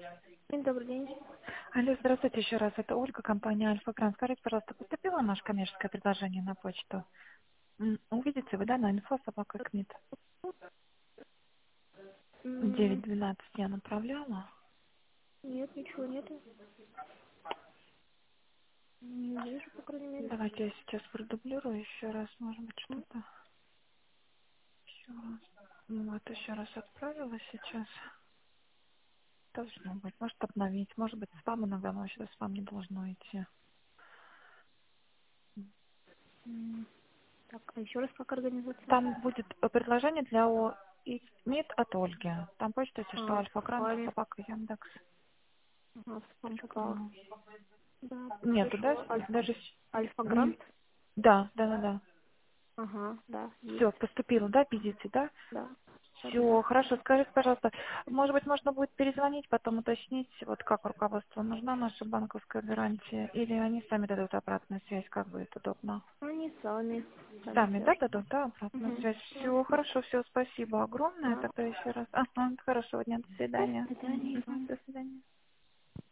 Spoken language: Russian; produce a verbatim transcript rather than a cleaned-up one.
Добрый день. Алло, здравствуйте еще раз. Это Ольга, компания Альфа Гранд. Скажите, пожалуйста, поступило наше коммерческое предложение на почту? М, Увидите вы, да, на инфо собака кмит. девять М, двенадцать я направляла. Нет, ничего нету. Не вижу, по крайней мере. Давайте я сейчас продублирую еще раз, может быть, М, что-то. Еще раз. Ну, Вот, еще раз отправила сейчас. Должно быть. Может обновить. Может быть, спам иногда, но сейчас спам не должно идти. м. Так, а еще раз как организация? Там будет э, предложение для О и МИД от Ольги. Там почта, если что, А, в Альфа Гранд, спаме. собака Яндекс. Ага, в спам попала. .ру. Да, Нету, да? пришло. Альфа. Даже... с- Альфа м, Грант? Да, да, да, да. Ага, да, Все, есть. поступило, да, видите, да? Да. Да, да, Все, да. хорошо. Скажите, пожалуйста, может быть, можно будет перезвонить, потом уточнить, вот как руководству нужна наша банковская гарантия, или они сами дадут обратную связь, как будет удобно? Они сами. Сами Сами, да, свяжут. дадут, да, обратную Угу. связь? Да. Все, хорошо, все, спасибо огромное. А, Тогда еще раз. Ага, хорошего дня, до до свидания. свидания, Мгм, Иван. До свидания.